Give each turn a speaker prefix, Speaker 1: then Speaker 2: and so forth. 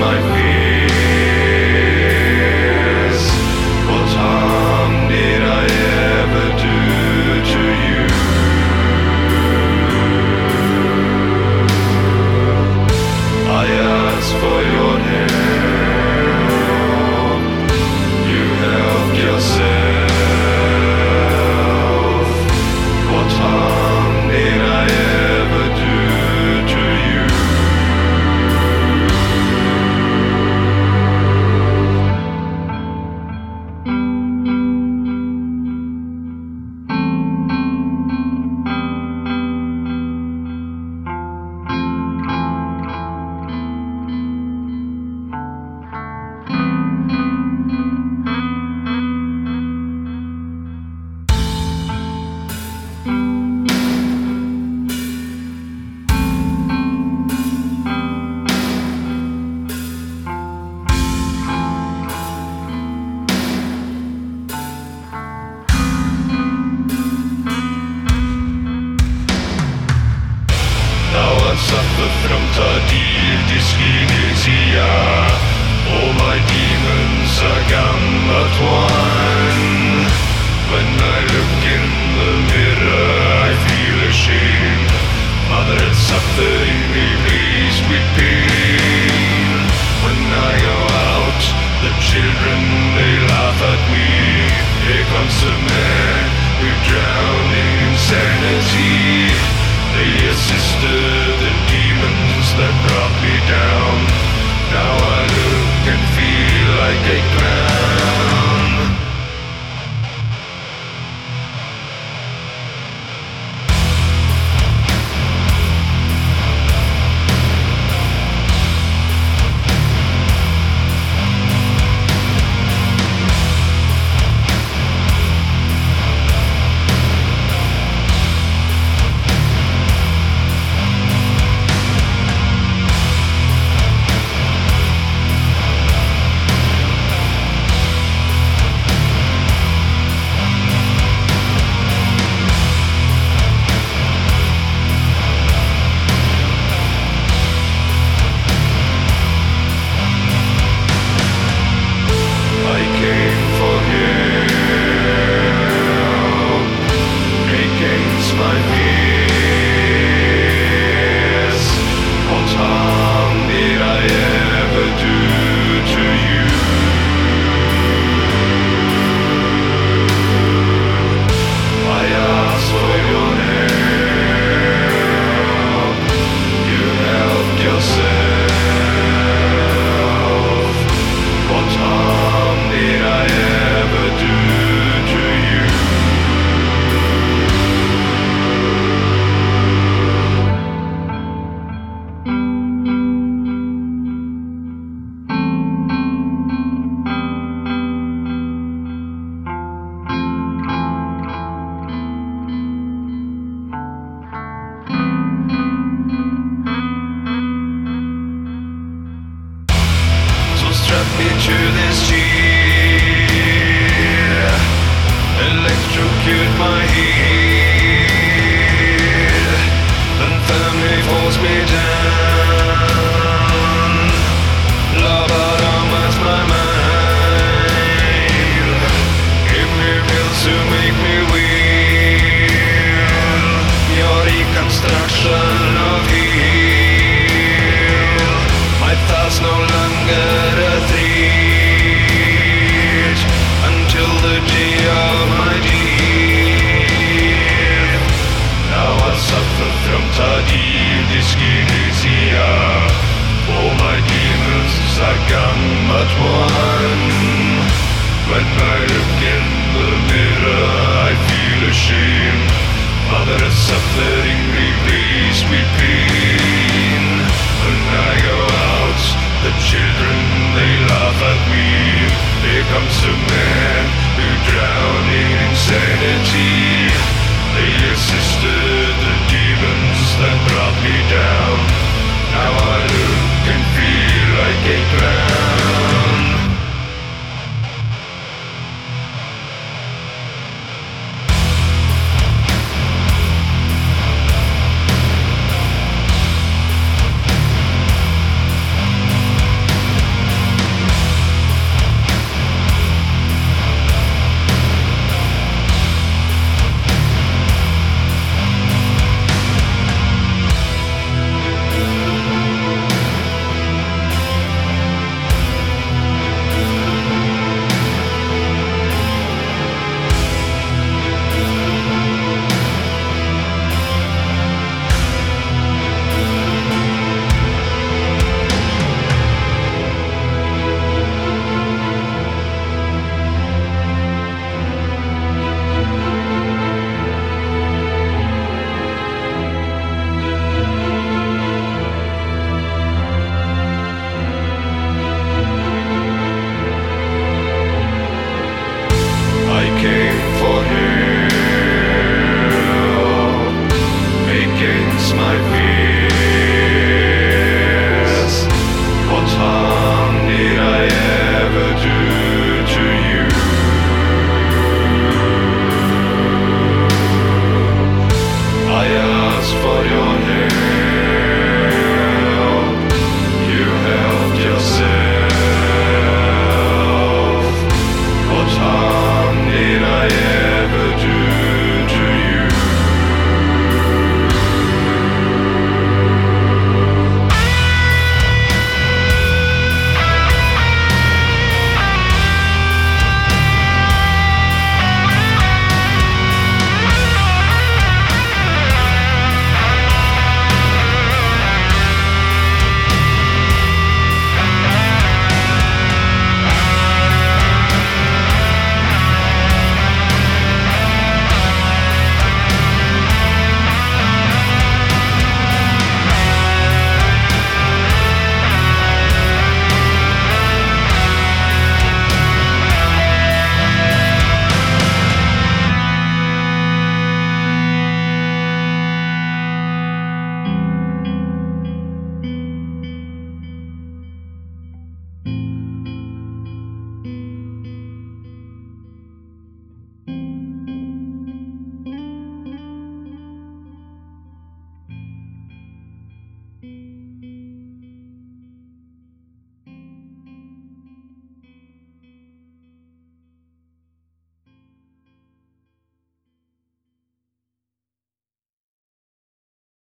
Speaker 1: my fears. What harm did I ever do to you? I asked for your help. You helped yourself. What harm did I ever do to you? Suffer from tardive dyskinesia. All my demons are gone but one. When I look in the mirror I feel ashamed. Mother and suffering replaced with pain. When I go out, the children they laugh at me. Here comes a man who drowned in insanity. They assisted the demons that brought me down. Now I look and feel like a clown. Strap me to this chair, electrocute my head, then firmly force me down. Lobotomize my mind, give me pills to make me well. Your reconstruction of hell, my thoughts no longer a threat until the day of my death. Now I suffer from tardive dyskinesia. All my demons are gone but one. When I look in the mirror I feel ashamed. Mother is suffering replaced with pain. When I go out, the children they laugh at me. Here comes a man who drowned in insanity. They assisted the demons that brought me down. Now